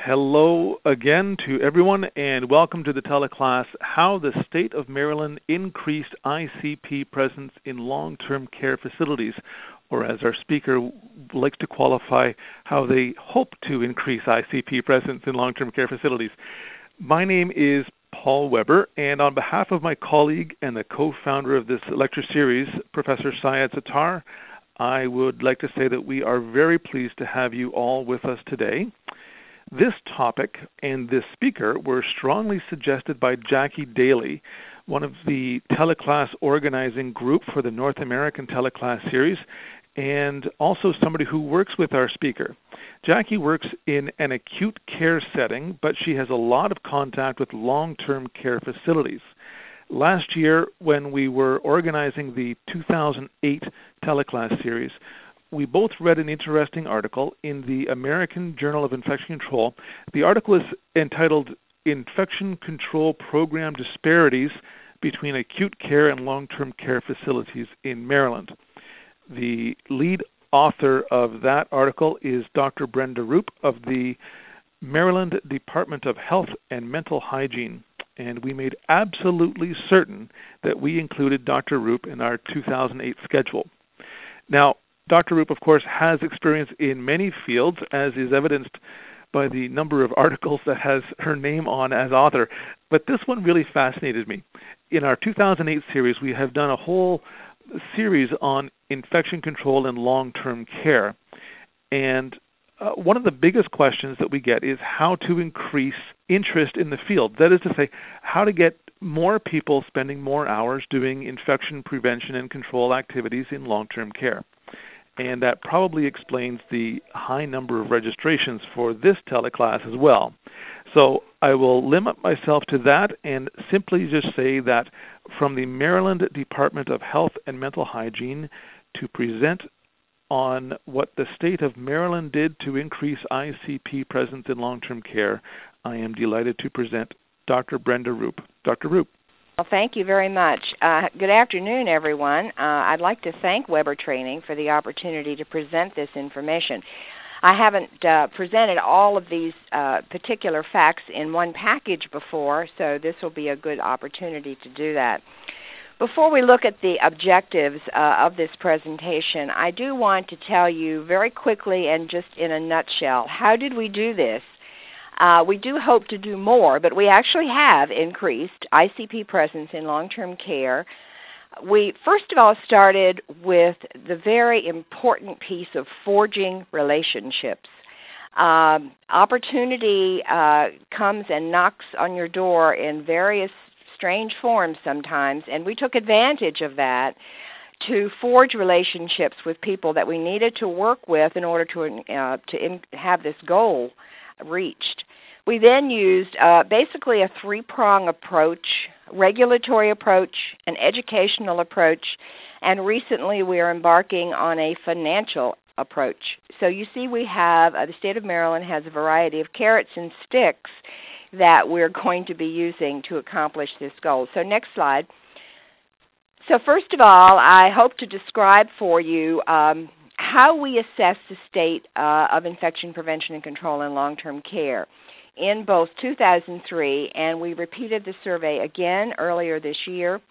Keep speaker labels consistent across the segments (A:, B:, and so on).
A: Hello again to everyone, and welcome to the teleclass, How the State of Maryland Increased ICP Presence in Long-Term Care Facilities, or as our speaker likes to qualify, how they hope to increase ICP presence in long-term care facilities. My name is Paul Weber, and on behalf of my colleague and the co-founder of this lecture series, Professor Syed Sattar, I would like to say that we are very pleased to have you all with us today. This topic and this speaker were strongly suggested by Jackie Daly, one of the teleclass organizing group for the North American teleclass series, and also somebody who works with our speaker. Jackie works in an acute care setting, but she has a lot of contact with long-term care facilities. Last year, when we were organizing the 2008 teleclass series, we both read an interesting article in the American Journal of Infection Control. The article is entitled Infection Control Program Disparities Between Acute Care and Long-Term Care Facilities in Maryland. The lead author of that article is Dr. Brenda Roop of the Maryland Department of Health and Mental Hygiene, and we made absolutely certain that we included Dr. Roop in our 2008 schedule. Now, Dr. Roop, of course, has experience in many fields, as is evidenced by the number of articles that has her name on as author. But this one really fascinated me. In our 2008 series, we have done a whole series on infection control and long-term care. And one of the biggest questions that we get is how to increase interest in the field. That is to say, how to get more people spending more hours doing infection prevention and control activities in long-term care. And that probably explains the high number of registrations for this teleclass as well. So I will limit myself to that and simply just say that from the Maryland Department of Health and Mental Hygiene to present on what the state of Maryland did to increase ICP presence in long-term care, I am delighted to present Dr. Brenda Roop. Dr. Roop.
B: Well, thank you very much. Good afternoon, everyone. I'd like to thank Weber Training for the opportunity to present this information. I haven't presented all of these particular facts in one package before, so this will be a good opportunity to do that. Before we look at the objectives of this presentation, I do want to tell you very quickly and just in a nutshell, how did we do this? We do hope to do more, but we actually have increased ICP presence in long-term care. We first of all started with the very important piece of forging relationships. Opportunity comes and knocks on your door in various strange forms sometimes, and we took advantage of that to forge relationships with people that we needed to work with in order to have this goal reached. We then used basically a three-prong approach: regulatory approach, an educational approach, and recently we are embarking on a financial approach. So you see we have, the state of Maryland has a variety of carrots and sticks that we're going to be using to accomplish this goal. So next slide. So first of all, I hope to describe for you how we assess the state of infection prevention and control in long-term care in both 2003, and we repeated the survey again earlier this year.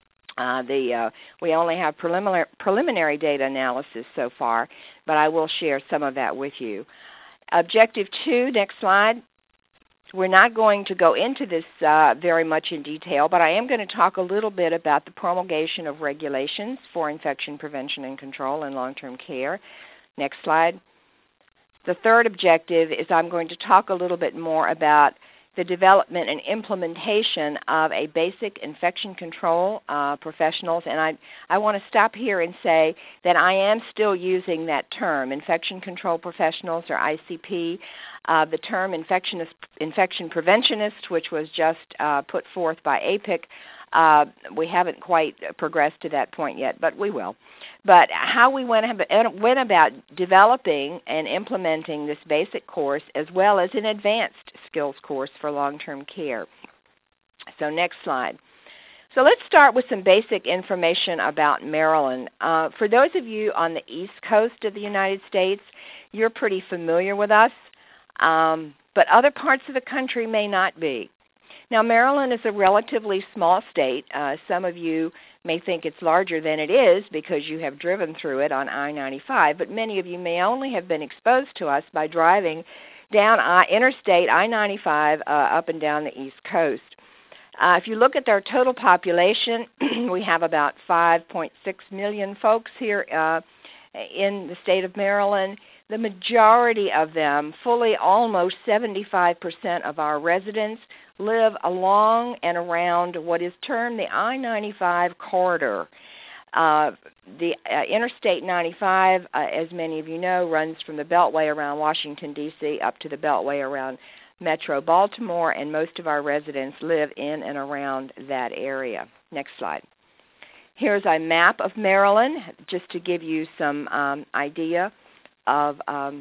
B: We only have preliminary data analysis so far, but I will share some of that with you. Objective 2, next slide. We're not going to go into this very much in detail, but I am going to talk a little bit about the promulgation of regulations for infection prevention and control in long-term care. Next slide. The third objective is I'm going to talk a little bit more about the development and implementation of a basic infection control professionals, and I want to stop here and say that I am still using that term, infection control professionals, or ICP. The term infection preventionist, which was just put forth by APIC, we haven't quite progressed to that point yet, but we will. But how we went about developing and implementing this basic course as well as an advanced skills course for long-term care. So next slide. So let's start with some basic information about Maryland. For those of you on the East Coast of the United States, you're pretty familiar with us. but other parts of the country may not be. Now, Maryland is a relatively small state. Some of you may think it's larger than it is because you have driven through it on I-95, but many of you may only have been exposed to us by driving down Interstate I-95 up and down the East Coast. If you look at our total population, we have about 5.6 million folks here in the state of Maryland. The majority of them, fully almost 75% of our residents, live along and around what is termed the I-95 corridor. The Interstate 95, as many of you know, runs from the Beltway around Washington, D.C. up to the Beltway around Metro Baltimore, and most of our residents live in and around that area. Next slide. Here's a map of Maryland, just to give you some idea of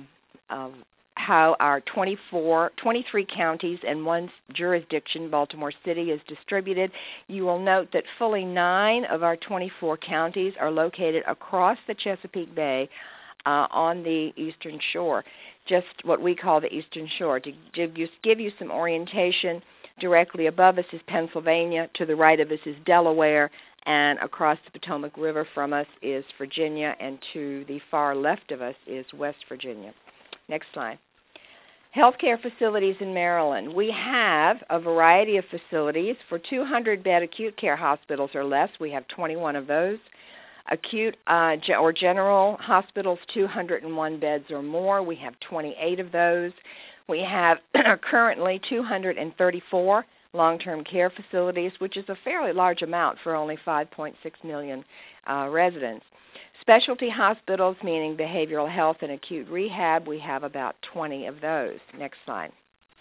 B: how our 23 counties and one jurisdiction, Baltimore City, is distributed. You will note that fully 9 of our 24 counties are located across the Chesapeake Bay on the eastern shore, just what we call the eastern shore. To give you some orientation, directly above us is Pennsylvania, to the right of us is Delaware, and across the Potomac River from us is Virginia, and to the far left of us is West Virginia. Next slide. Healthcare facilities in Maryland. We have a variety of facilities. For 200-bed acute care hospitals or less, we have 21 of those. Acute or general hospitals, 201 beds or more, we have 28 of those. We have currently 234 long-term care facilities, which is a fairly large amount for only 5.6 million residents. Specialty hospitals, meaning behavioral health and acute rehab, we have about 20 of those. Next slide.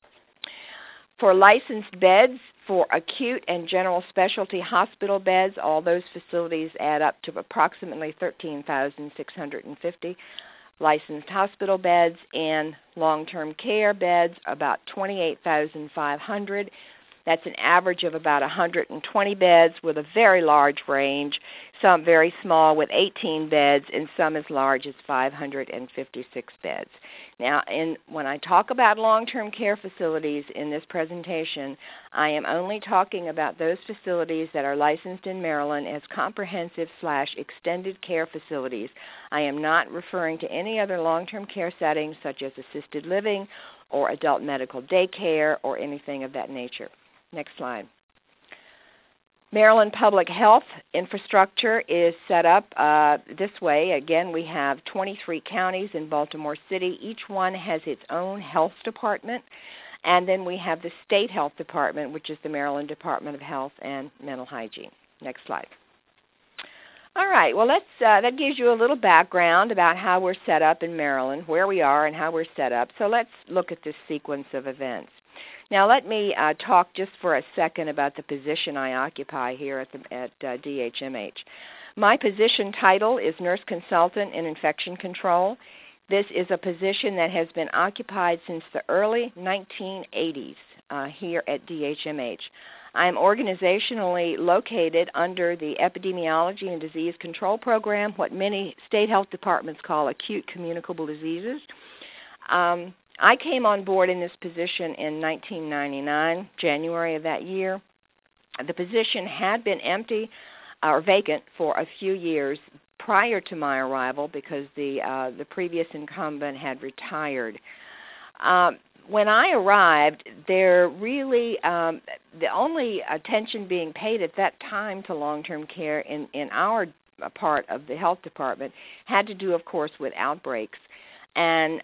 B: For licensed beds, for acute and general specialty hospital beds, all those facilities add up to approximately 13,650 licensed hospital beds, and long-term care beds, about 28,500. That's an average of about 120 beds with a very large range, some very small with 18 beds, and some as large as 556 beds. Now, when I talk about long-term care facilities in this presentation, I am only talking about those facilities that are licensed in Maryland as comprehensive/extended care facilities. I am not referring to any other long-term care settings such as assisted living or adult medical daycare or anything of that nature. Next slide. Maryland Public Health infrastructure is set up this way. Again, we have 23 counties in Baltimore City. Each one has its own health department. And then we have the State Health Department, which is the Maryland Department of Health and Mental Hygiene. Next slide. All right, well, that gives you a little background about how we're set up in Maryland, where we are and how we're set up. So let's look at this sequence of events. Now, let me talk just for a second about the position I occupy here at DHMH. My position title is Nurse Consultant in Infection Control. This is a position that has been occupied since the early 1980s here at DHMH. I am organizationally located under the Epidemiology and Disease Control Program, what many state health departments call acute communicable diseases. I came on board in this position in 1999, January of that year. The position had been empty or vacant for a few years prior to my arrival because the previous incumbent had retired. When I arrived, there really the only attention being paid at that time to long-term care in our part of the health department had to do, of course, with outbreaks and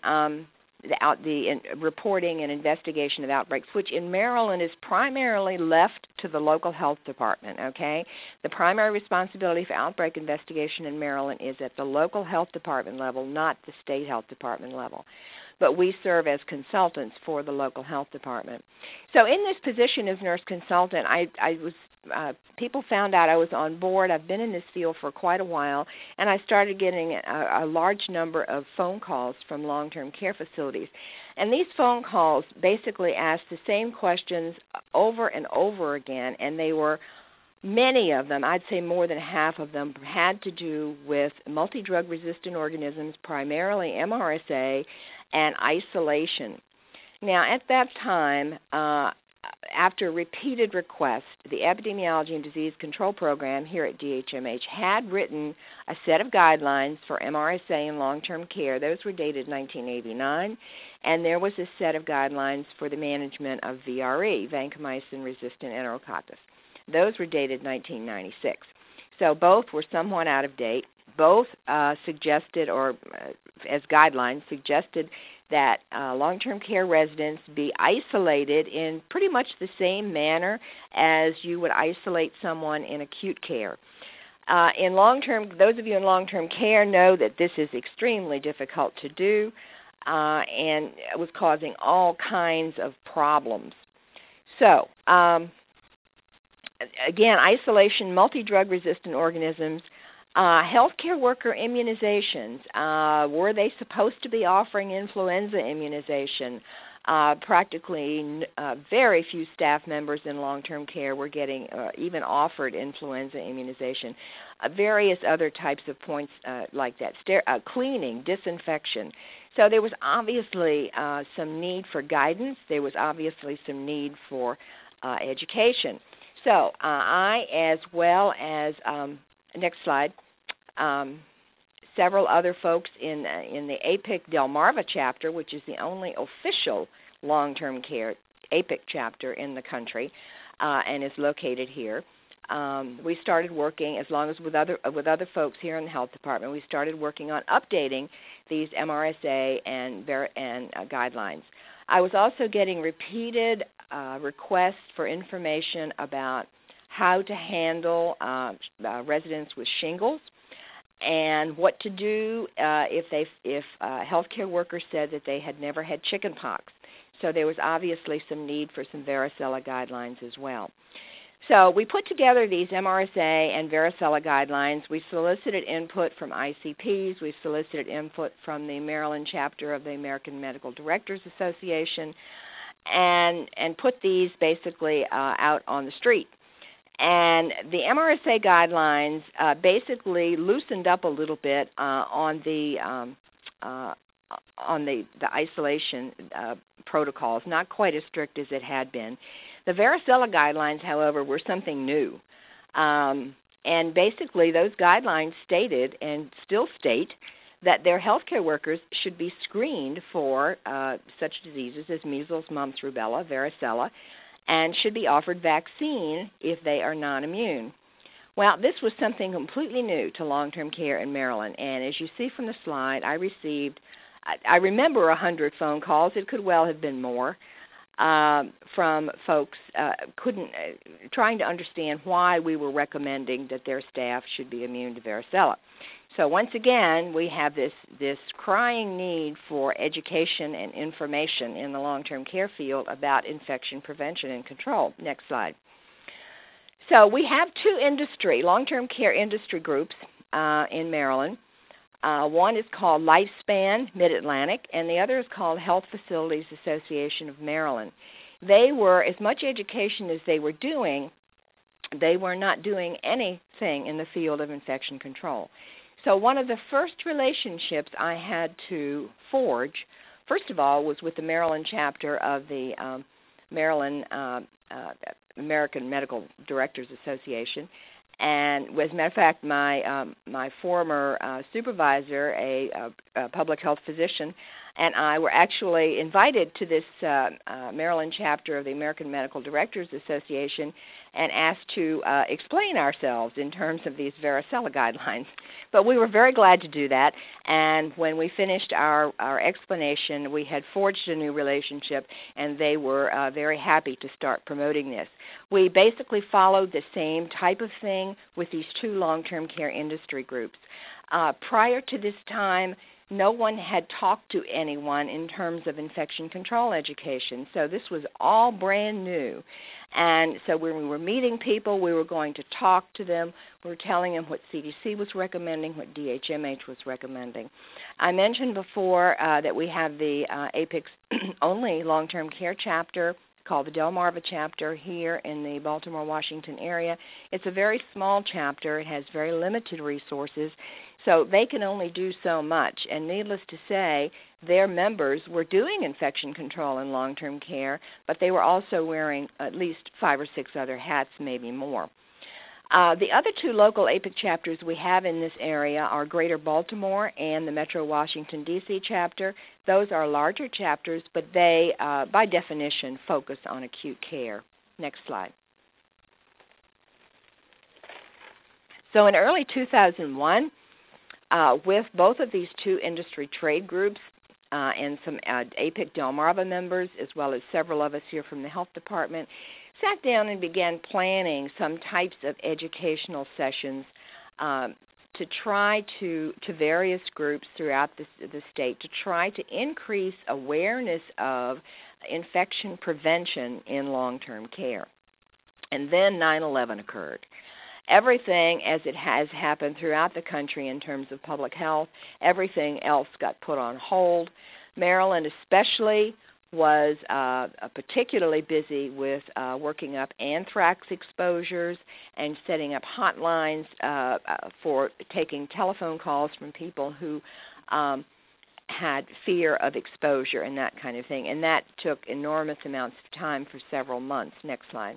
B: the reporting and investigation of outbreaks, which in Maryland is primarily left to the local health department, okay? The primary responsibility for outbreak investigation in Maryland is at the local health department level, not the state health department level. But we serve as consultants for the local health department. So in this position as nurse consultant, people found out I was on board. I've been in this field for quite a while, and I started getting a large number of phone calls from long-term care facilities. And these phone calls basically asked the same questions over and over again, and they were, many of them, I'd say more than half of them, had to do with multi-drug resistant organisms, primarily MRSA, and isolation. Now, at that time, after repeated requests, the Epidemiology and Disease Control Program here at DHMH had written a set of guidelines for MRSA in long-term care. Those were dated 1989, and there was a set of guidelines for the management of VRE, vancomycin-resistant enterococcus. Those were dated 1996. So both were somewhat out of date. Both suggested, or as guidelines, suggested that long-term care residents be isolated in pretty much the same manner as you would isolate someone in acute care. In long-term, those of you in long-term care know that this is extremely difficult to do, and it was causing all kinds of problems. So, again, isolation, multi-drug resistant organisms, healthcare worker immunizations. Were they supposed to be offering influenza immunization? Practically very few staff members in long-term care were getting even offered influenza immunization. Various other types of points like that, cleaning, disinfection. So there was obviously some need for guidance. There was obviously some need for education. So I, as well as, next slide, several other folks in the APIC Delmarva chapter, which is the only official long-term care APIC chapter in the country and is located here. We started working, as long as with other folks here in the health department, we started working on updating these MRSA and guidelines. I was also getting repeated requests for information about how to handle residents with shingles, and what to do if healthcare workers said that they had never had chicken pox. So there was obviously some need for some varicella guidelines as well. So we put together these MRSA and varicella guidelines. We solicited input from ICPs. We solicited input from the Maryland chapter of the American Medical Directors Association, and put these basically out on the street. And the MRSA guidelines basically loosened up a little bit on the isolation protocols, not quite as strict as it had been. The varicella guidelines, however, were something new. And basically those guidelines stated, and still state, that their healthcare workers should be screened for such diseases as measles, mumps, rubella, varicella, and should be offered vaccine if they are non-immune. Well, this was something completely new to long-term care in Maryland, and as you see from the slide, I remember 100 phone calls. It could well have been more from folks trying to understand why we were recommending that their staff should be immune to varicella. So once again, we have this crying need for education and information in the long-term care field about infection prevention and control. Next slide. So we have two long-term care industry groups in Maryland. One is called Lifespan Mid-Atlantic, and the other is called Health Facilities Association of Maryland. They were, as much education as they were doing, they were not doing anything in the field of infection control. So one of the first relationships I had to forge, first of all, was with the Maryland chapter of the Maryland American Medical Directors Association. And as a matter of fact, my former supervisor, a public health physician, and I were actually invited to this Maryland chapter of the American Medical Directors Association and asked to explain ourselves in terms of these varicella guidelines. But we were very glad to do that, and when we finished our explanation, we had forged a new relationship, and they were very happy to start promoting this. We basically followed the same type of thing with these two long-term care industry groups. Prior to this time, no one had talked to anyone in terms of infection control education, so this was all brand new. And so when we were meeting people, we were going to talk to them. We were telling them what CDC was recommending, what DHMH was recommending. I mentioned before that we have the APIC's only long-term care chapter called the Delmarva chapter here in the Baltimore, Washington area. It's a very small chapter. It has very limited resources. So they can only do so much. And needless to say, their members were doing infection control in long-term care, but they were also wearing at least 5 or 6 other hats, maybe more. The other 2 local APIC chapters we have in this area are Greater Baltimore and the Metro Washington, D.C. chapter. Those are larger chapters, but they, by definition, focus on acute care. Next slide. So in early 2001, with both of these 2 industry trade groups and some APIC Delmarva members, as well as several of us here from the health department, sat down and began planning some types of educational sessions to try to various groups throughout the state to try to increase awareness of infection prevention in long-term care. And then 9/11 occurred. Everything, as it has happened throughout the country in terms of public health, everything else got put on hold. Maryland especially was particularly busy with working up anthrax exposures and setting up hotlines for taking telephone calls from people who had fear of exposure and that kind of thing. And that took enormous amounts of time for several months. Next slide.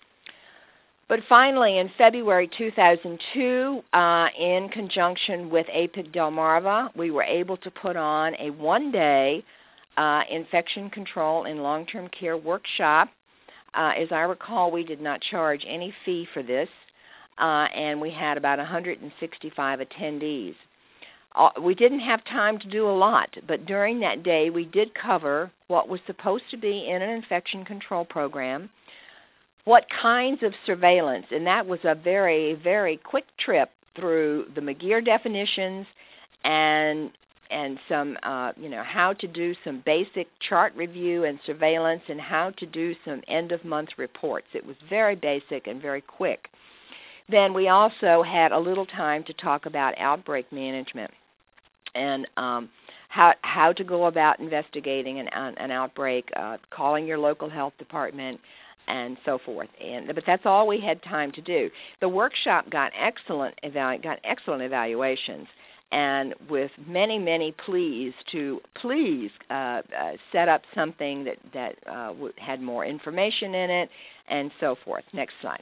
B: But finally, in February 2002, in conjunction with APIC Delmarva, we were able to put on a one-day infection control in long-term care workshop. As I recall, we did not charge any fee for this, and we had about 165 attendees. We didn't have time to do a lot, but during that day we did cover what was supposed to be in an infection control program, what kinds of surveillance, and that was a very, very quick trip through the McGeer definitions and some, how to do some basic chart review and surveillance and how to do some end-of-month reports. It was very basic and very quick. Then we also had a little time to talk about outbreak management and how to go about investigating an outbreak, calling your local health department, and so forth. But that's all we had time to do. The workshop got excellent evaluations, and with many, many pleas to please set up something that had more information in it, and so forth. Next slide.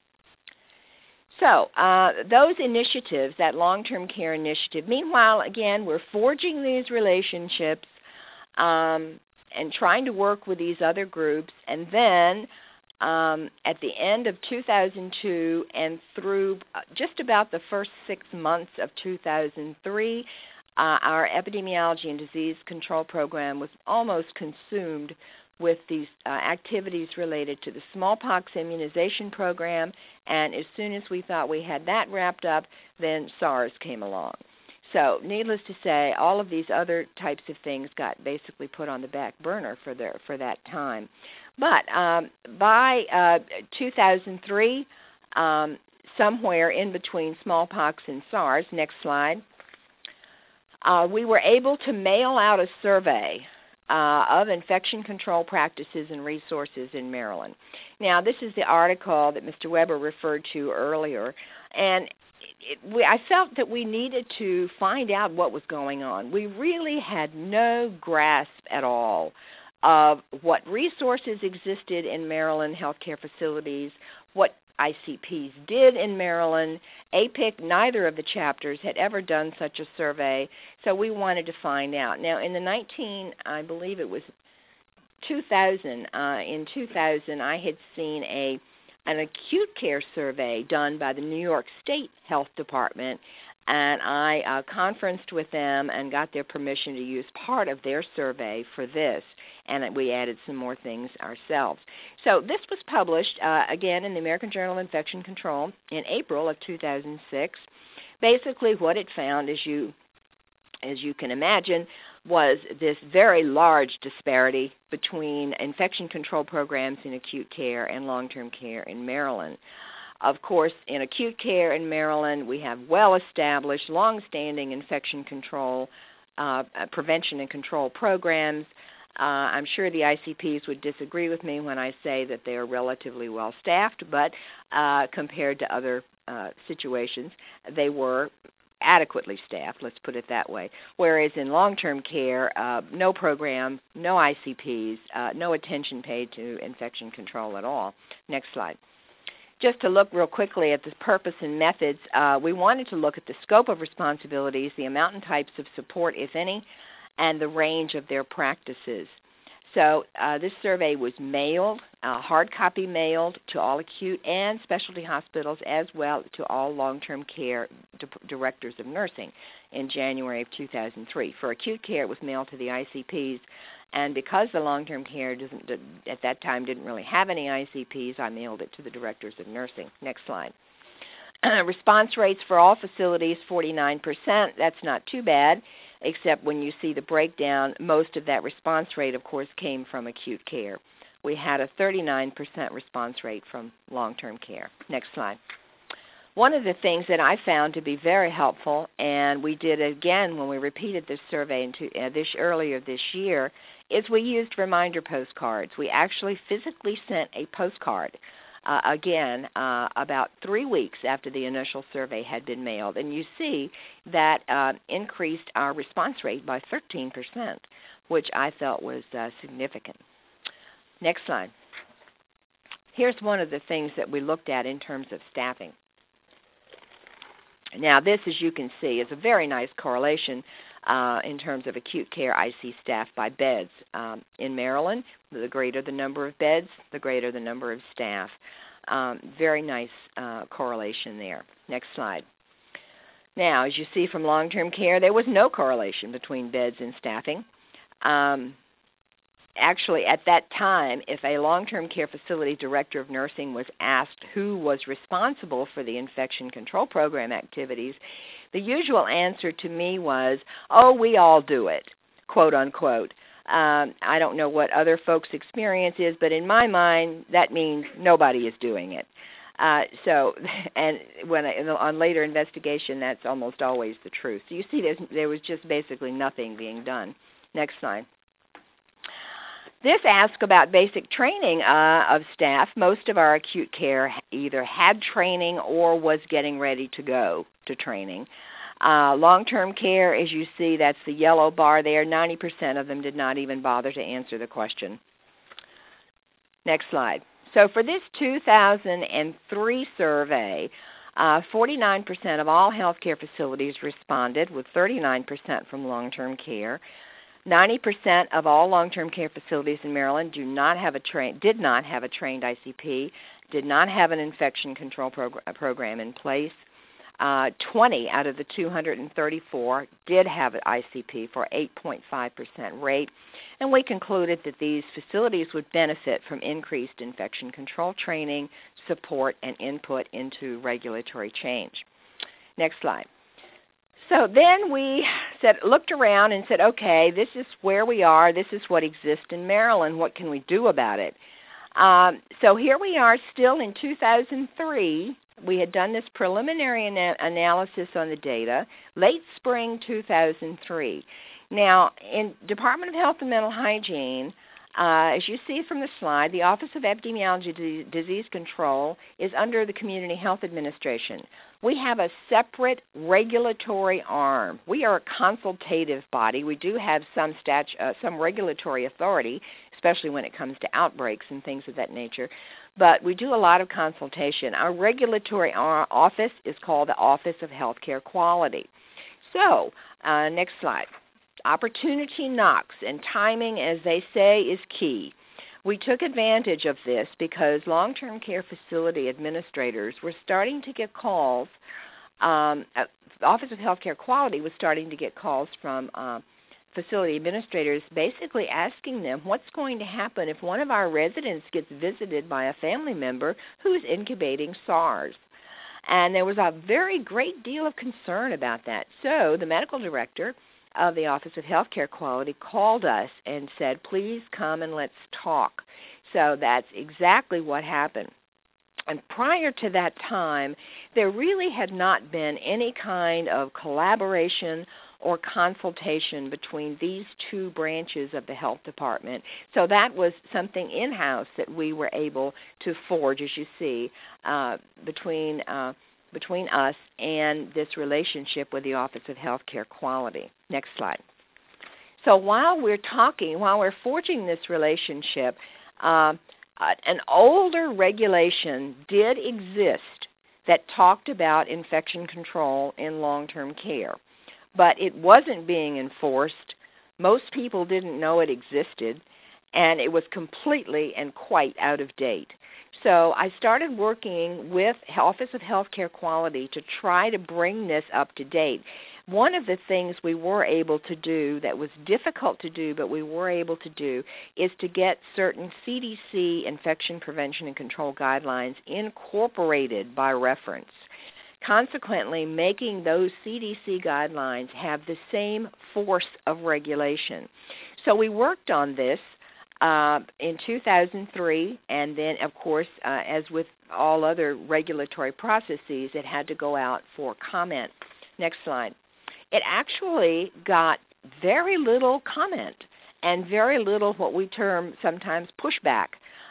B: So those initiatives, that long-term care initiative, meanwhile, again, we're forging these relationships and trying to work with these other groups, and then at the end of 2002 and through just about the first 6 months of 2003, our epidemiology and disease control program was almost consumed with these activities related to the smallpox immunization program, and as soon as we thought we had that wrapped up, then SARS came along. So needless to say, all of these other types of things got basically put on the back burner for that time. But by 2003, somewhere in between smallpox and SARS, next slide, we were able to mail out a survey of infection control practices and resources in Maryland. Now, this is the article that Mr. Weber referred to earlier, and I felt that we needed to find out what was going on. We really had no grasp at all of what resources existed in Maryland healthcare facilities, what ICPs did in Maryland. APIC, neither of the chapters had ever done such a survey, so we wanted to find out. Now, in I believe it was 2000, in 2000, I had seen an acute care survey done by the New York State Health Department, and I conferenced with them and got their permission to use part of their survey for this, and we added some more things ourselves. So this was published, again, in the American Journal of Infection Control in April of 2006. Basically what it found, as you can imagine, was this very large disparity between infection control programs in acute care and long-term care in Maryland. Of course, in acute care in Maryland, we have well-established, long-standing infection control, prevention and control programs. I'm sure the ICPs would disagree with me when I say that they are relatively well-staffed, but compared to other situations, they were adequately staffed, let's put it that way, whereas in long-term care, no program, no ICPs, no attention paid to infection control at all. Next slide. Just to look real quickly at the purpose and methods, we wanted to look at the scope of responsibilities, the amount and types of support, if any, and the range of their practices. So this survey was mailed, hard copy mailed to all acute and specialty hospitals, as well to all long-term care directors of nursing in January of 2003. For acute care, it was mailed to the ICPs, and because the long-term care at that time didn't really have any ICPs, I mailed it to the directors of nursing. Next slide. Response rates for all facilities, 49%. That's not too bad, except when you see the breakdown, most of that response rate, of course, came from acute care. We had a 39% response rate from long-term care. Next slide. One of the things that I found to be very helpful, and we did again when we repeated this survey earlier this year, is we used reminder postcards. We actually physically sent a postcard about 3 weeks after the initial survey had been mailed. And you see that increased our response rate by 13%, which I felt was significant. Next slide. Here's one of the things that we looked at in terms of staffing. Now, this, as you can see, is a very nice correlation in terms of acute care IC staff by beds. In Maryland, the greater the number of beds, the greater the number of staff. Very nice correlation there. Next slide. Now, as you see from long-term care, there was no correlation between beds and staffing. Actually, at that time, if a long-term care facility director of nursing was asked who was responsible for the infection control program activities, the usual answer to me was, "Oh, we all do it," quote unquote. I don't know what other folks' experience is, but in my mind, that means nobody is doing it. And on later investigation, that's almost always the truth. So you see, there was just basically nothing being done. Next slide. This asks about basic training of staff. Most of our acute care either had training or was getting ready to go to training. Long-term care, as you see, that's the yellow bar there. 90% of them did not even bother to answer the question. Next slide. So for this 2003 survey, 49% of all healthcare facilities responded, with 39% from long-term care. 90% of all long-term care facilities in Maryland did not have a trained ICP, did not have an infection control program in place. 20 out of the 234 did have an ICP for 8.5% rate, and we concluded that these facilities would benefit from increased infection control training, support, and input into regulatory change. Next slide. So then we looked around and said, okay, this is where we are. This is what exists in Maryland. What can we do about it? So here we are still in 2003. We had done this preliminary analysis on the data, late spring 2003. Now, in Department of Health and Mental Hygiene, as you see from the slide, the Office of Epidemiology Disease Control is under the Community Health Administration. We have a separate regulatory arm. We are a consultative body. We do have some regulatory authority, especially when it comes to outbreaks and things of that nature, but we do a lot of consultation. Our regulatory office is called the Office of Healthcare Quality. So, next slide. Opportunity knocks, and timing, as they say, is key. We took advantage of this because long-term care facility administrators were starting to get calls. The Office of Healthcare Quality was starting to get calls from facility administrators basically asking them what's going to happen if one of our residents gets visited by a family member who is incubating SARS. And there was a very great deal of concern about that. So the medical director of the Office of Healthcare Quality called us and said, please come and let's talk. So that's exactly what happened. And prior to that time, there really had not been any kind of collaboration or consultation between these two branches of the health department. So that was something in-house that we were able to forge, as you see, between between us and this relationship with the Office of Healthcare Quality. Next slide. So while we're forging this relationship, an older regulation did exist that talked about infection control in long-term care, but it wasn't being enforced. Most people didn't know it existed, and it was completely and quite out of date. So I started working with Office of Healthcare Quality to try to bring this up to date. One of the things we were able to do that was difficult to do, but we were able to do, is to get certain CDC infection prevention and control guidelines incorporated by reference. Consequently, making those CDC guidelines have the same force of regulation. So we worked on this in 2003, and then, of course, as with all other regulatory processes, it had to go out for comment. Next slide. It actually got very little comment and very little what we term sometimes pushback.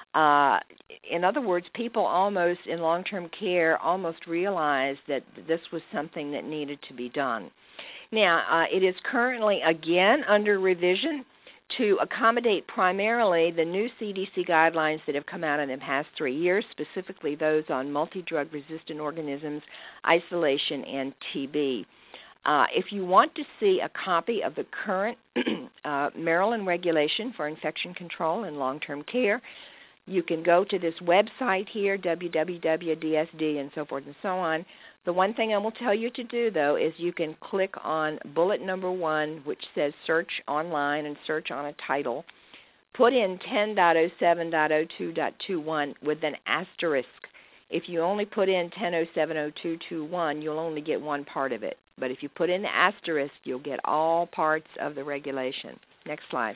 B: In other words, people almost in long-term care almost realized that this was something that needed to be done. Now, it is currently again under revision to accommodate primarily the new CDC guidelines that have come out in the past 3 years, specifically those on multi-drug resistant organisms, isolation, and TB. If you want to see a copy of the current Maryland regulation for infection control in long-term care, you can go to this website here, www.dsd and so forth and so on. The one thing I will tell you to do, though, is you can click on bullet number 1, which says search online, and search on a title. Put in 10.07.02.21 with an asterisk. If you only put in 10.07.02.21, you'll only get one part of it. But if you put in the asterisk, you'll get all parts of the regulation. Next slide.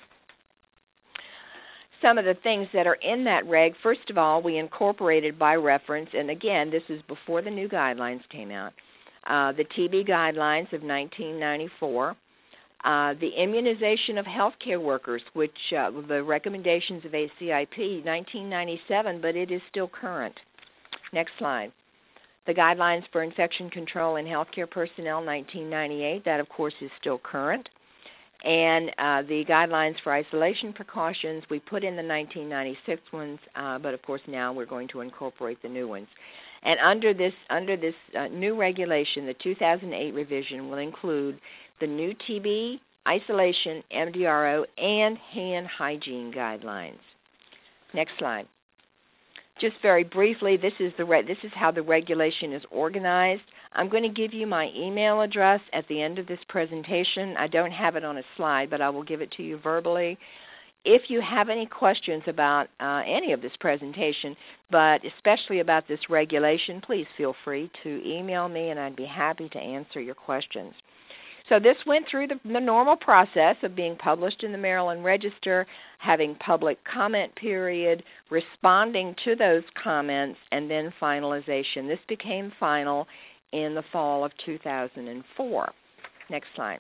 B: Some of the things that are in that reg, first of all, we incorporated by reference, and again, this is before the new guidelines came out, the TB guidelines of 1994, the immunization of healthcare workers, which the recommendations of ACIP, 1997, but it is still current. Next slide. The guidelines for infection control in healthcare personnel, 1998, that of course is still current. And the guidelines for isolation precautions, we put in the 1996 ones, but of course now we're going to incorporate the new ones. And under this new regulation, the 2008 revision will include the new TB, isolation, MDRO, and hand hygiene guidelines. Next slide. Just very briefly, this is how the regulation is organized. I'm going to give you my email address at the end of this presentation. I don't have it on a slide, but I will give it to you verbally. If you have any questions about any of this presentation, but especially about this regulation, please feel free to email me, and I'd be happy to answer your questions. So this went through the normal process of being published in the Maryland Register, having public comment period, responding to those comments, and then finalization. This became final in the fall of 2004. Next slide.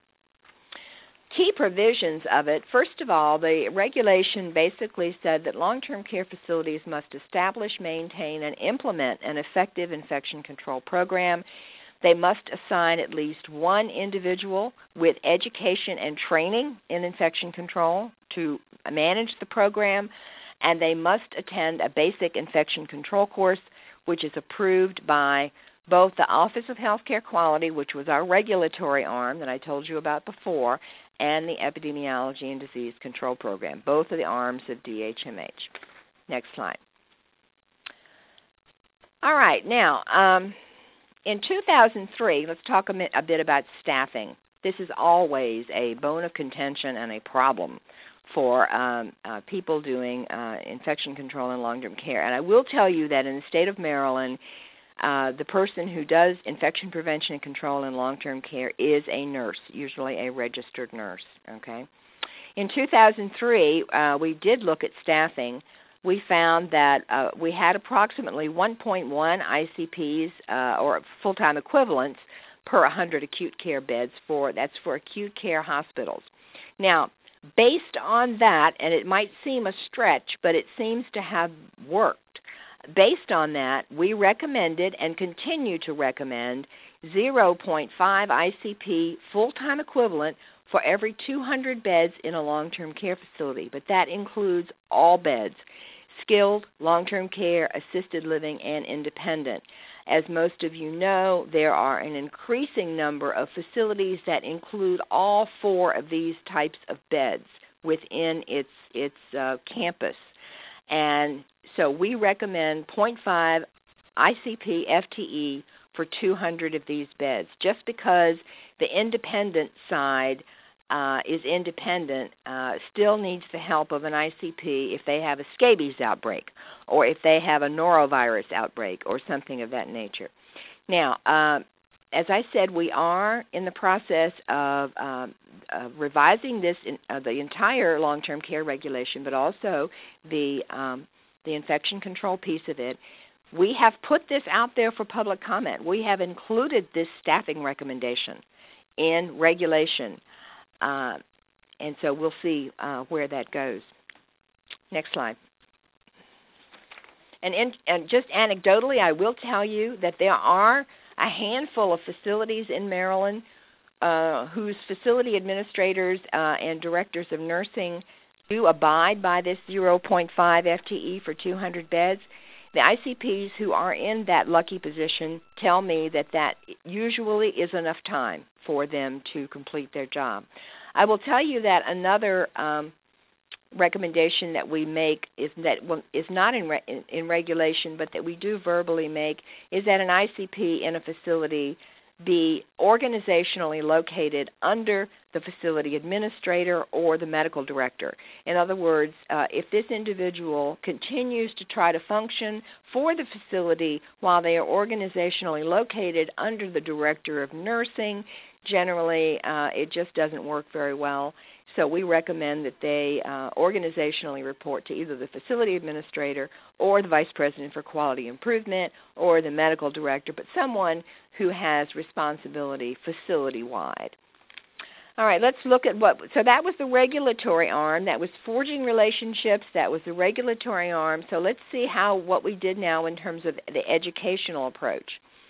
B: Key provisions of it, first of all, the regulation basically said that long-term care facilities must establish, maintain, and implement an effective infection control program. They must assign at least one individual with education and training in infection control to manage the program, and they must attend a basic infection control course, which is approved by both the Office of Healthcare Quality, which was our regulatory arm that I told you about before, and the Epidemiology and Disease Control Program, both of the arms of DHMH. Next slide. All right, now, in 2003, let's talk a bit about staffing. This is always a bone of contention and a problem for people doing infection control and long-term care. And I will tell you that in the state of Maryland, the person who does infection prevention and control in long-term care is a nurse, usually a registered nurse. Okay. In 2003, we did look at staffing. We found that we had approximately 1.1 ICPs or full-time equivalents per 100 acute care beds that's for acute care hospitals. Now, based on that, and it might seem a stretch, but it seems to have worked, Based on that, we recommended and continue to recommend 0.5 ICP full-time equivalent for every 200 beds in a long-term care facility, but that includes all beds, skilled, long-term care, assisted living, and independent. As most of you know, there are an increasing number of facilities that include all 4 of these types of beds within its campus. And so we recommend 0.5 ICP FTE for 200 of these beds, just because the independent side is independent, still needs the help of an ICP if they have a scabies outbreak or if they have a norovirus outbreak or something of that nature. Now, as I said, we are in the process of revising this, the entire long-term care regulation, but also the infection control piece of it. We have put this out there for public comment. We have included this staffing recommendation in regulation. And so we'll see where that goes. Next slide. And just anecdotally, I will tell you that there are a handful of facilities in Maryland whose facility administrators and directors of nursing do abide by this 0.5 FTE for 200 beds. The ICPs who are in that lucky position tell me that usually is enough time for them to complete their job. I will tell you that another recommendation that we make is not in regulation, but that we do verbally make, is that an ICP in a facility be organizationally located under the facility administrator or the medical director. In other words, if this individual continues to try to function for the facility while they are organizationally located under the director of nursing, generally it just doesn't work very well. So we recommend that they organizationally report to either the facility administrator or the vice president for quality improvement or the medical director, but someone who has responsibility facility-wide. All right, let's look at so that was the regulatory arm. That was forging relationships. That was the regulatory arm. So let's see what we did now in terms of the educational approach.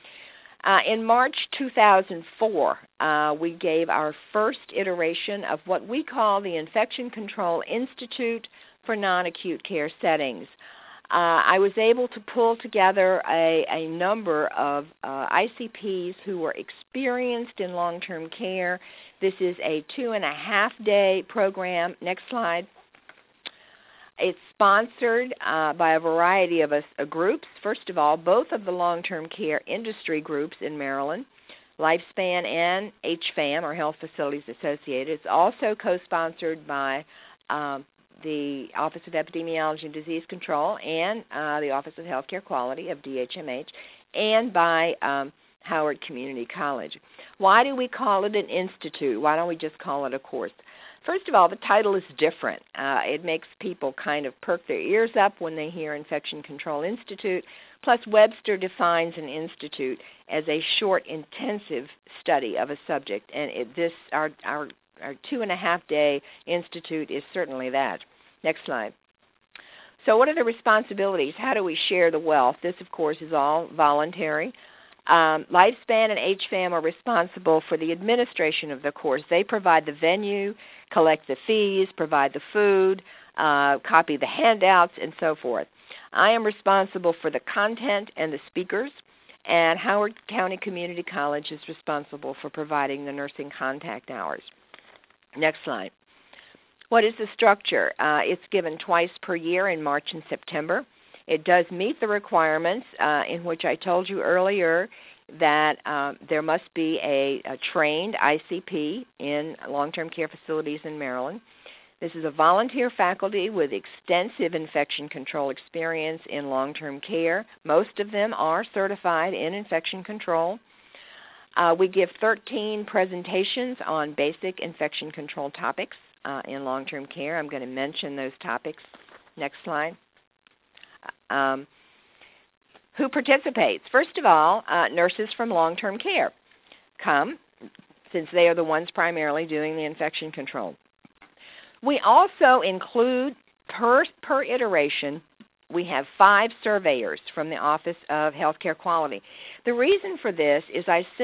B: In March 2004, we gave our first iteration of what we call the Infection Control Institute for Non-Acute Care Settings. I was able to pull together a number of ICPs who were experienced in long-term care. This is a 2.5-day program. Next slide. It's sponsored by a variety of groups. First of all, both of the long-term care industry groups in Maryland, Lifespan and HFAM, or Health Facilities Associated. It's also co-sponsored by the Office of Epidemiology and Disease Control and the Office of Healthcare Quality of DHMH, and by Howard Community College. Why do we call it an institute? Why don't we just call it a course? First of all, the title is different. It makes people kind of perk their ears up when they hear Infection Control Institute. Plus, Webster defines an institute as a short, intensive study of a subject, and our 2.5-day institute is certainly that. Next slide. So what are the responsibilities? How do we share the wealth? This, of course, is all voluntary. Lifespan and HFAM are responsible for the administration of the course. They provide the venue, collect the fees, provide the food, copy the handouts, and so forth. I am responsible for the content and the speakers, and Howard County Community College is responsible for providing the nursing contact hours. Next slide. What is the structure? It's given twice per year in March and September. It does meet the requirements in which I told you earlier that there must be a trained ICP in long-term care facilities in Maryland. This is a volunteer faculty with extensive infection control experience in long-term care. Most of them are certified in infection control. We give 13 presentations on basic infection control topics in long-term care. I'm going to mention those topics. Next slide. Who participates? First of all, nurses from long-term care come, since they are the ones primarily doing the infection control. We also include, per iteration, we have 5 surveyors from the Office of Healthcare Quality. The reason for this is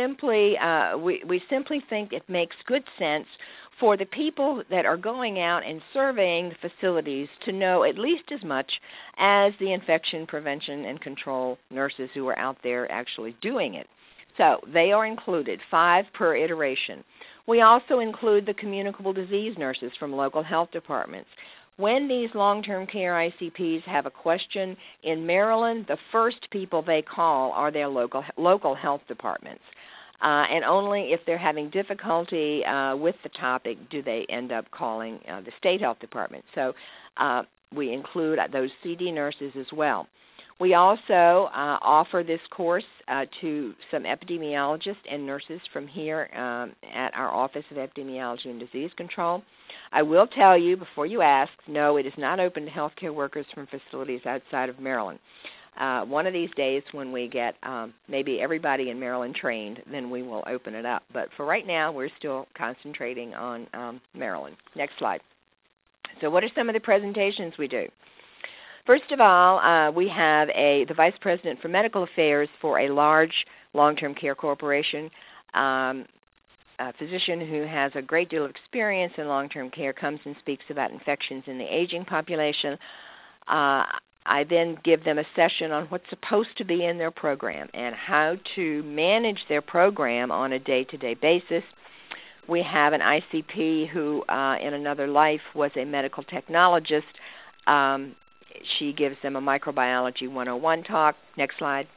B: we simply think it makes good sense for the people that are going out and surveying the facilities to know at least as much as the infection prevention and control nurses who are out there actually doing it. So they are included, 5 per iteration. We also include the communicable disease nurses from local health departments. When these long-term care ICPs have a question in Maryland, the first people they call are their local health departments. And only if they're having difficulty with the topic do they end up calling the state health department. So we include those CD nurses as well. We also offer this course to some epidemiologists and nurses from here at our Office of Epidemiology and Disease Control. I will tell you before you ask, no, it is not open to healthcare workers from facilities outside of Maryland. One of these days when we get maybe everybody in Maryland trained, then we will open it up. But for right now, we're still concentrating on Maryland. Next slide. So what are some of the presentations we do? First of all, we have the Vice President for Medical Affairs for a large long-term care corporation. A physician who has a great deal of experience in long-term care comes and speaks about infections in the aging population. I then give them a session on what's supposed to be in their program and how to manage their program on a day-to-day basis. We have an ICP who, in another life, was a medical technologist. She gives them a microbiology 101 talk. Next slide.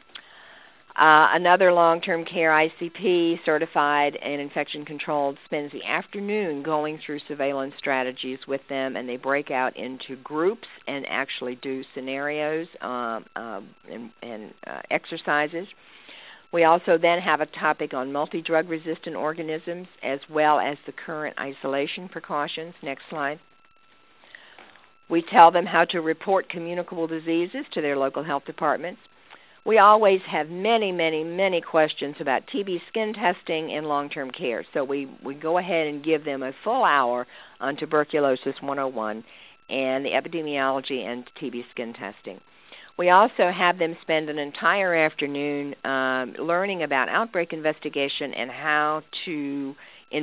B: Another long-term care ICP, certified in infection control, spends the afternoon going through surveillance strategies with them, and they break out into groups and actually do scenarios and exercises. We also then have a topic on multi-drug resistant organisms as well as the current isolation precautions. Next slide. We tell them how to report communicable diseases to their local health departments. We always have many, many, many questions about TB skin testing in long-term care. So we go ahead and give them a full hour on tuberculosis 101 and the epidemiology and TB skin testing. We also have them spend an entire afternoon learning about outbreak investigation and how to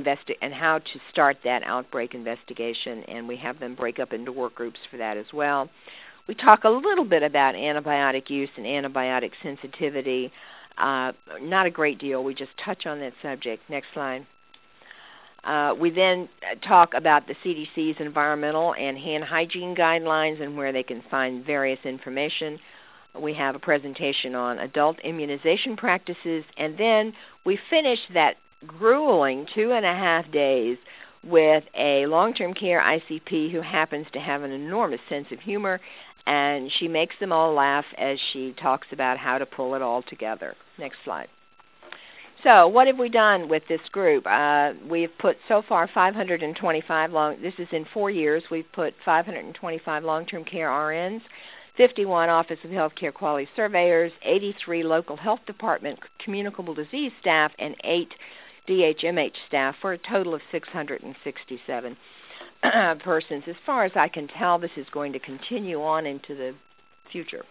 B: start that outbreak investigation, and we have them break up into work groups for that as well. We talk a little bit about antibiotic use and antibiotic sensitivity. Not a great deal. We just touch on that subject. Next slide. We then talk about the CDC's environmental and hand hygiene guidelines and where they can find various information. We have a presentation on adult immunization practices, and then we finish that grueling 2.5 days with a long-term care ICP who happens to have an enormous sense of humor, and she makes them all laugh as she talks about how to pull it all together. Next slide. So what have we done with this group? We've put so far 525 this is in 4 years, we've put 525 long-term care RNs, 51 Office of Healthcare Quality surveyors, 83 local health department communicable disease staff, and 8 DHMH staff for a total of 667 persons. As far as I can tell, this is going to continue on into the future.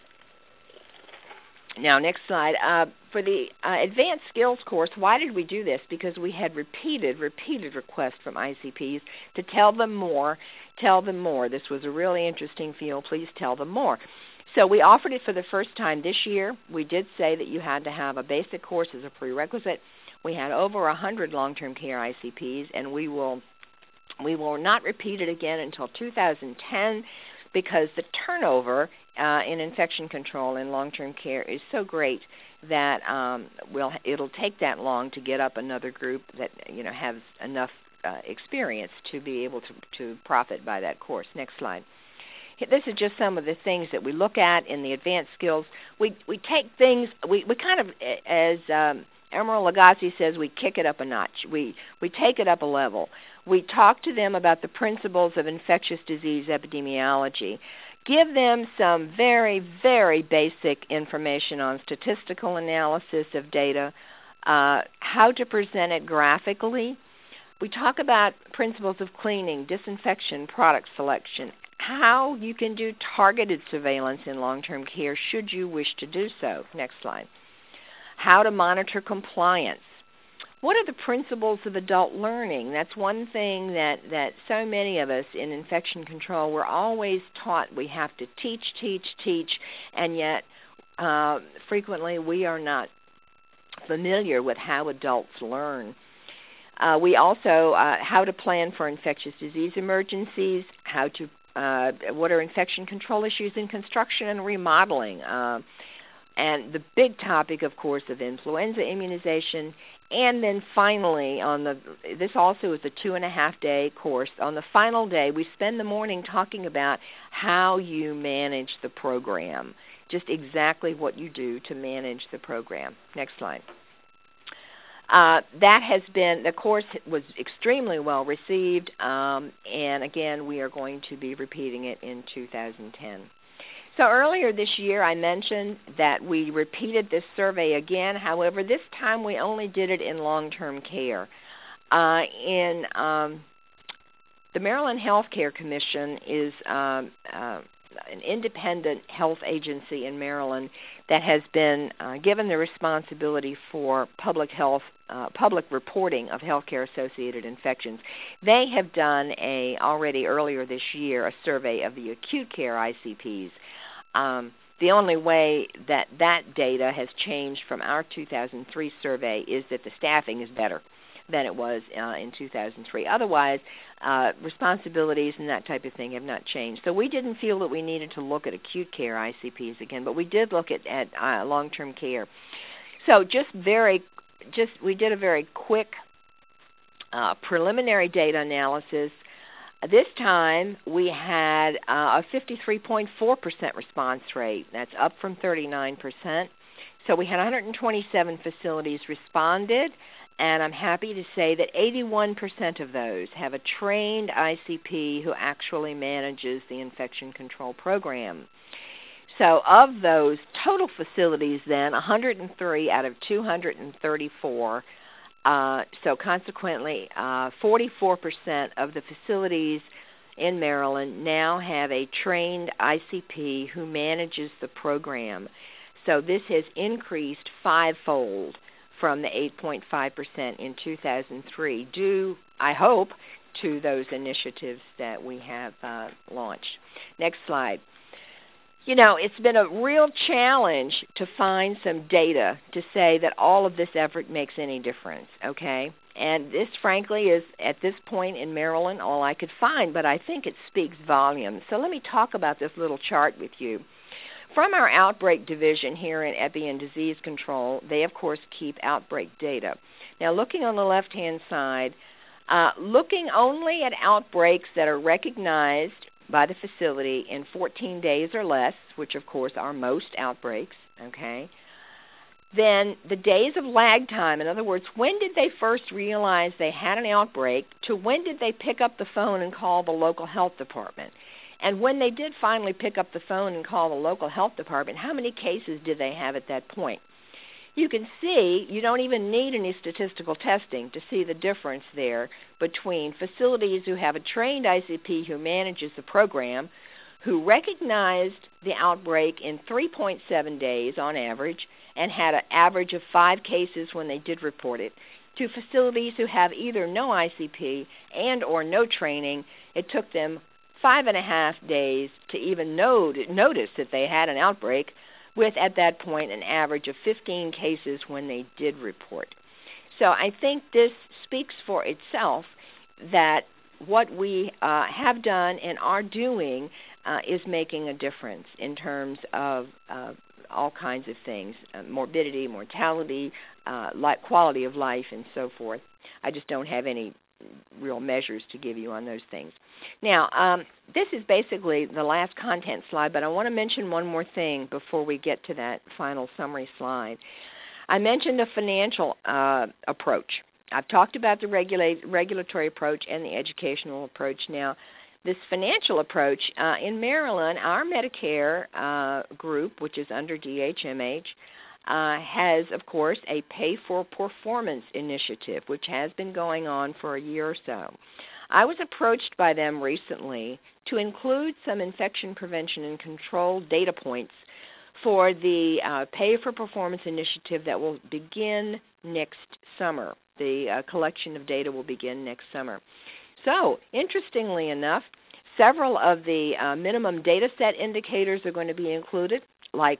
B: Now, next slide. For the advanced skills course, why did we do this? Because we had repeated requests from ICPs to tell them more. This was a really interesting field. Please tell them more. So we offered it for the first time this year. We did say that you had to have a basic course as a prerequisite. We had over 100 long-term care ICPs, and we will not repeat it again until 2010 because the turnover in infection control in long-term care is so great that it'll take that long to get up another group that has enough experience to be able to profit by that course. Next slide. This is just some of the things that we look at in the advanced skills. We take things, we kind of, as Emeril Lagasse says, we kick it up a notch. We take it up a level. We talk to them about the principles of infectious disease epidemiology. Give them some very, very basic information on statistical analysis of data, how to present it graphically. We talk about principles of cleaning, disinfection, product selection, how you can do targeted surveillance in long-term care should you wish to do so. Next slide. How to monitor compliance. What are the principles of adult learning? That's one thing that so many of us in infection control, we're always taught we have to teach, and yet frequently we are not familiar with how adults learn. We also, how to plan for infectious disease emergencies, what are infection control issues in construction and remodeling, and the big topic, of course, of influenza immunization. And then finally, this also is a 2.5-day course. On the final day, we spend the morning talking about how you manage the program, just exactly what you do to manage the program. Next slide. The course was extremely well received, and again, we are going to be repeating it in 2010. So earlier this year, I mentioned that we repeated this survey again. However, this time we only did it in long-term care. The Maryland Healthcare Commission is an independent health agency in Maryland that has been given the responsibility for public reporting of healthcare-associated infections. They have done already earlier this year a survey of the acute care ICPs. The only way that data has changed from our 2003 survey is that the staffing is better than it was in 2003. Otherwise, responsibilities and that type of thing have not changed. So we didn't feel that we needed to look at acute care ICPs again, but we did look at long-term care. So we did a very quick preliminary data analysis. This time we had a 53.4% response rate. That's up from 39%. So we had 127 facilities responded, and I'm happy to say that 81% of those have a trained ICP who actually manages the infection control program. So of those total facilities then, 103 out of 234, so consequently 44% of the facilities in Maryland now have a trained ICP who manages the program. So this has increased fivefold from the 8.5% in 2003, due, I hope, to those initiatives that we have launched. Next slide. You know, it's been a real challenge to find some data to say that all of this effort makes any difference, okay? And this, frankly, is, at this point in Maryland, all I could find, but I think it speaks volumes. So let me talk about this little chart with you. From our outbreak division here in Epi and Disease Control, they, of course, keep outbreak data. Now, looking on the left-hand side, looking only at outbreaks that are recognized by the facility in 14 days or less, which, of course, are most outbreaks, okay, then the days of lag time, in other words, when did they first realize they had an outbreak to when did they pick up the phone and call the local health department? And when they did finally pick up the phone and call the local health department, how many cases did they have at that point? You can see you don't even need any statistical testing to see the difference there between facilities who have a trained ICP who manages the program, who recognized the outbreak in 3.7 days on average and had an average of 5 cases when they did report it, to facilities who have either no ICP and or no training. It took them 5.5 days to even notice that they had an outbreak, with, at that point, an average of 15 cases when they did report. So I think this speaks for itself that what we have done and are doing is making a difference in terms of all kinds of things, morbidity, mortality, quality of life, and so forth. I just don't have any real measures to give you on those things. Now, this is basically the last content slide, but I want to mention one more thing before we get to that final summary slide. I mentioned a financial approach. I've talked about the regulatory approach and the educational approach. Now, this financial approach, in Maryland, our Medicare group, which is under DHMH, has, of course, a pay-for-performance initiative, which has been going on for a year or so. I was approached by them recently to include some infection prevention and control data points for the Pay for Performance initiative that will begin next summer. The collection of data will begin next summer. So, interestingly enough, several of the minimum data set indicators are going to be included, like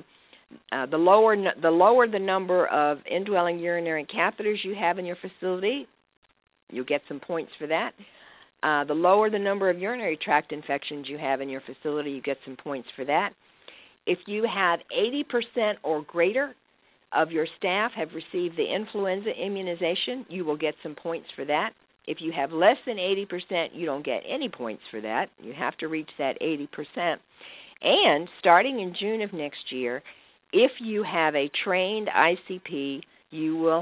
B: the lower the number of indwelling urinary catheters you have in your facility, you'll get some points for that. The lower the number of urinary tract infections you have in your facility, you get some points for that. If you have 80% or greater of your staff have received the influenza immunization, you will get some points for that. If you have less than 80%, you don't get any points for that. You have to reach that 80%. And starting in June of next year, if you have a trained ICP, you will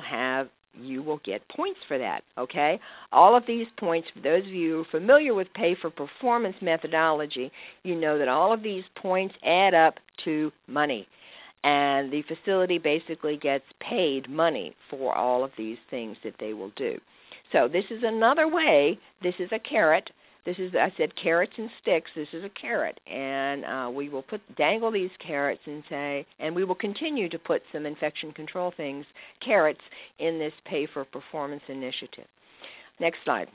B: get points for that, okay? All of these points, for those of you who are familiar with Pay for Performance methodology, you know that all of these points add up to money. And the facility basically gets paid money for all of these things that they will do. So this is another way. This is a carrot. This is, I said, carrots and sticks. This is a carrot, and we will dangle these carrots and say, and we will continue to put some infection control things, carrots, in this Pay for Performance initiative. Next slide.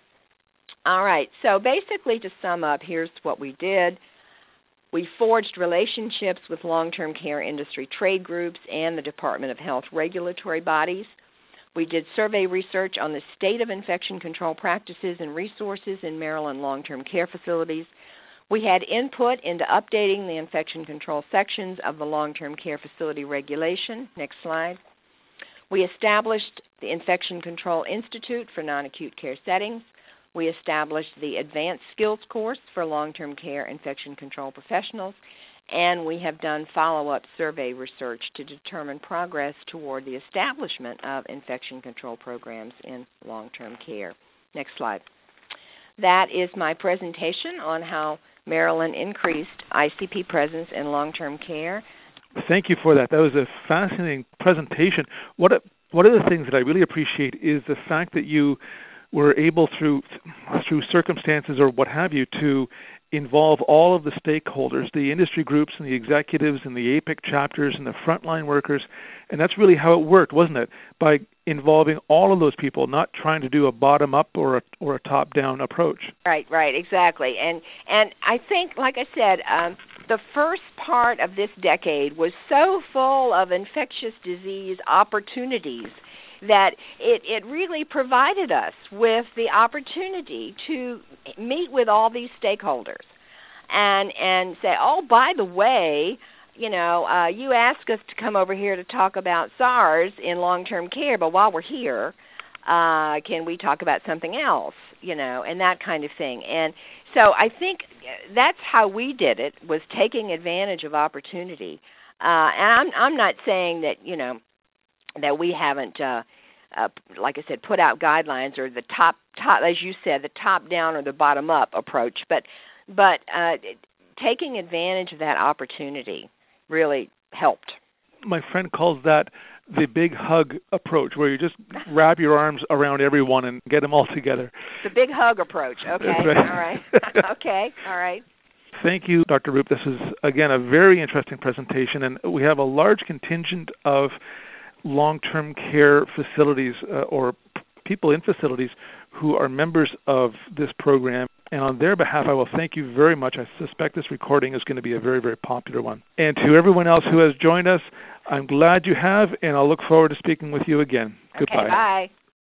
B: All right. So basically, to sum up, here's what we did. We forged relationships with long-term care industry trade groups and the Department of Health regulatory bodies. We did survey research on the state of infection control practices and resources in Maryland long-term care facilities. We had input into updating the infection control sections of the long-term care facility regulation. Next slide. We established the Infection Control Institute for non-acute care settings. We established the Advanced Skills course for long-term care infection control professionals. And we have done follow-up survey research to determine progress toward the establishment of infection control programs in long-term care. Next slide. That is my presentation on how Maryland increased ICP presence in long-term care.
A: Thank you for that. That was a fascinating presentation. One of the things that I really appreciate is the fact that you were able, through circumstances or what have you, to involve all of the stakeholders, the industry groups and the executives and the APIC chapters and the frontline workers. And that's really how it worked, wasn't it? By involving all of those people, not trying to do a bottom-up or a top-down approach.
B: Right, exactly. And I think, like I said, the first part of this decade was so full of infectious disease opportunities that it really provided us with the opportunity to meet with all these stakeholders and say, oh, by the way, you asked us to come over here to talk about SARS in long-term care, but while we're here, can we talk about something else, and that kind of thing. And so I think that's how we did it, was taking advantage of opportunity. And I'm not saying that, that we haven't, like I said, put out guidelines or the top, as you said, the top-down or the bottom-up approach, but taking advantage of that opportunity really helped.
A: My friend calls that the big hug approach, where you just wrap your arms around everyone and get them all together.
B: The big hug approach. Okay.
A: That's right.
B: All right. Okay. All right.
A: Thank you, Dr. Roop. This is, again, a very interesting presentation, and we have a large contingent of long-term care facilities or people in facilities who are members of this program. And on their behalf, I will thank you very much. I suspect this recording is going to be a very, very popular one. And to everyone else who has joined us, I'm glad you have, and I'll look forward to speaking with you again.
B: Okay,
A: Goodbye.
B: Bye.